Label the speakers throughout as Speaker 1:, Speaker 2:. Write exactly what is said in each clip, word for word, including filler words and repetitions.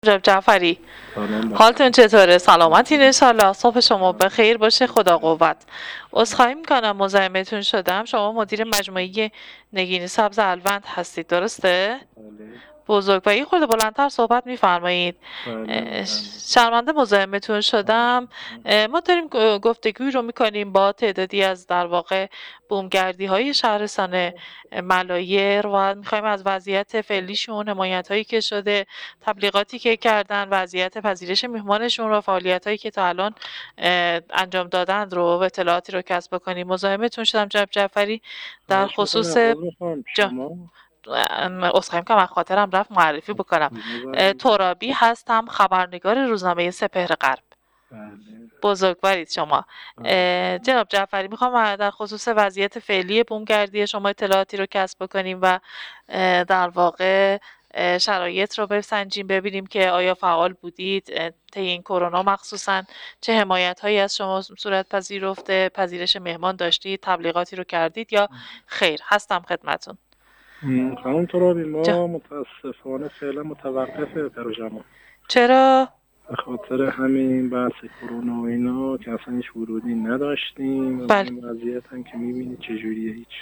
Speaker 1: جناب جعفری،
Speaker 2: سلام بخیر.
Speaker 1: حالتون چطوره؟ سلامتین انشالله. صبح شما بخیر باشه، خدا قوت. عذرخواهی میکنم مزاحمتون شدم. شما مدیر مجموعه نگین سبز الوند هستید، درسته؟
Speaker 2: بله
Speaker 1: بزرگواری خود بلندتر صحبت میفرمایید.
Speaker 2: بله بله.
Speaker 1: شرمنده مزاحمتون شدم. اه، ما داریم گ- گفتگوی رو میکنیم با تعدادی از در واقع بومگردی های شهرستان ملایر و میخوایم از وضعیت فعلیشون، حمایت هایی که شده، تبلیغاتی که کردن، وضعیت پذیرش میهمانشون رو، فعالیت هایی که تا الان اه، انجام دادند رو و اطلاعاتی رو کسب بکنیم. مزاحمتون شدم جناب جعفری در
Speaker 2: خواهش
Speaker 1: خصوص
Speaker 2: میکنم عضو خانم
Speaker 1: جا
Speaker 2: شما
Speaker 1: عذرخواهی میکنم، از خاطرم رفت معرفی بکنم. اه،
Speaker 2: نبردید.
Speaker 1: ترابی هستم، خبرنگار روزنامه سپهر غرب.
Speaker 2: بله
Speaker 1: بزرگوارید شما.
Speaker 2: بله.
Speaker 1: اه، جناب جعفری، میخوام در خصوص وضعیت فعلی بومگردی شما اطلاعاتی رو کسب بکنیم و اه، در واقع اه، شرایط رو بسنجیم، ببینیم که آیا فعال بودید اه، طی این کرونا، مخصوصا چه حمایت هایی از شما صورت پذیرفته، پذیرش مهمان داشتید، تبلیغاتی رو کردید یا خیر. هستم خدمتون.
Speaker 2: م، خانم ترابی،
Speaker 1: جا.
Speaker 2: ما متاسفانه فعلا متوقفه پروژمون
Speaker 1: چرا؟
Speaker 2: به خاطر همین بحث کرونا و اینا که اصلا هیچ ورودی نداشتیم و
Speaker 1: بله.
Speaker 2: این وضعیت هم که میبینید چجوریه. هیچ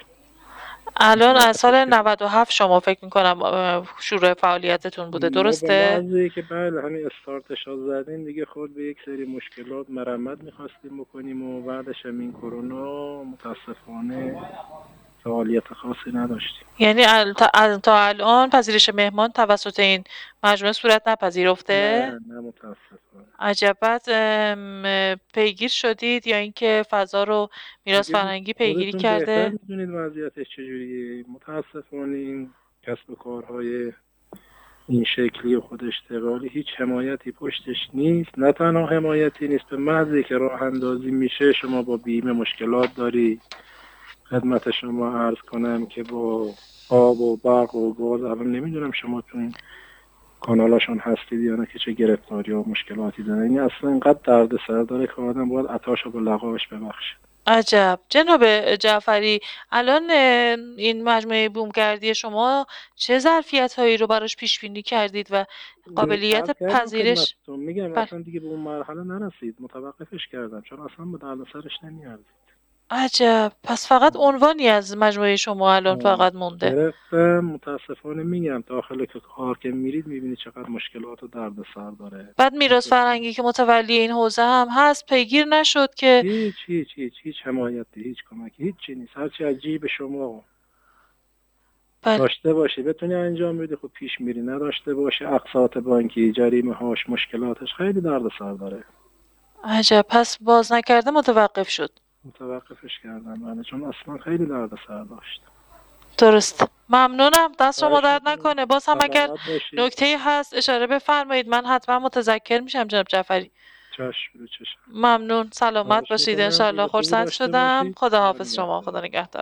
Speaker 1: الان از
Speaker 2: متوقف
Speaker 1: سال
Speaker 2: شدیم.
Speaker 1: نود و هفت شما فکر میکنم شروع فعالیتتون بوده،
Speaker 2: ما به
Speaker 1: درسته؟
Speaker 2: محضی که بله همین استارتش ها زدیم دیگه خود به یک سری مشکلات مرمت میخواستیم بکنیم و بعدش هم این کرونا متاسفانه فعالیت خاصی نداشتیم.
Speaker 1: یعنی ال- تا ال- تا الان پذیرش مهمان توسط این مجموعه صورت نپذیرفته؟
Speaker 2: نه نه متاسفانه.
Speaker 1: عجب. بعد ام، پیگیر شدید یا اینکه فضا رو میراث
Speaker 2: دیگه
Speaker 1: فرهنگی پیگیری
Speaker 2: خودتون بهتر
Speaker 1: کرده؟
Speaker 2: میدونید وضعیتش چجوریه. متاسفانه این کسب و کارهای این شکلی و خود اشتغالی هیچ حمایتی پشتش نیست. نه تنها حمایتی نیست، به محضی که راه اندازی میشه شما با بیمه مشکلات داری. خدمت شما عرض کنم که با آب و برق و گاز، الان نمیدونم شما تو این کانالاشون هستید یا نه که چه گرفتاری و مشکلاتی داره. این اصلا اینقدر درد سر داره که آدم باید عطاش رو با لقاش ببخشه.
Speaker 1: عجب. جناب جعفری، الان اه، این مجموعه بومگردی شما چه ظرفیت هایی رو براش پیش بینی کردید و قابلیت
Speaker 2: عرض کردم
Speaker 1: پذیرش؟
Speaker 2: خدمتتون، میگم
Speaker 1: بله.
Speaker 2: اصلا دیگه به اون مرحله نرسید، متوقفش کردم چون اصلا به درد سرش نمیارزید.
Speaker 1: عجب. پس فقط عنوانی از مجموعه شما الان فقط مونده.
Speaker 2: گرفتم متاسفانه. میگم داخل که کار که میرید میبینید چقدر مشکلات و درد سر داره.
Speaker 1: بعد میراث فرهنگی که متولی این حوزه هم هست پیگیر نشد که؟
Speaker 2: هیچ هیچ هیچ هیچ حمایتی، هیچ کمکی، هیچ چی نیست. هرچی از جیب شما
Speaker 1: بله.
Speaker 2: داشته باشی بتونی انجام بدی خب پیش میری، نداشته باشه اقساط بانکی، جریمه هاش، مشکلاتش خیلی درد سر داره.
Speaker 1: عجب. پس باز نکرده متوقف شد.
Speaker 2: متوقفش کردم من چون اصلا خیلی درد سر داشت.
Speaker 1: درست. ممنونم. دست شما
Speaker 2: خواهش
Speaker 1: درد
Speaker 2: می‌کنم.
Speaker 1: نکنه. باز هم اگر
Speaker 2: سلامت باشید.
Speaker 1: نکته‌ای هست اشاره بفرمایید، من حتما متذکر میشم جناب جعفری.
Speaker 2: چشم رو چشم.
Speaker 1: ممنون. سلامت
Speaker 2: خواهش
Speaker 1: باشید
Speaker 2: می‌کنم.
Speaker 1: انشالله.
Speaker 2: روز خوبی
Speaker 1: خرسند
Speaker 2: داشته
Speaker 1: شدم.
Speaker 2: باشید. خدا
Speaker 1: خداحافظ شما.
Speaker 2: نگهدار.
Speaker 1: خدا نگهدار.